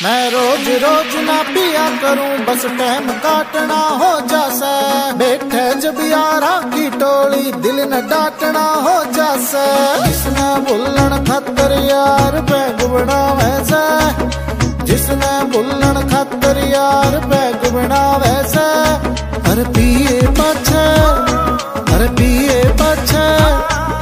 मैं रोज रोज ना पिया करूं, बस टाइम काटना हो जासे। बैठे जब यारा की टोली, दिल न डांटना हो जासे। जिसने भुलन खातर यार बैग बनावे से, जिसने भुलन खातर यार बैग बनावे से। अरे पिए पाछे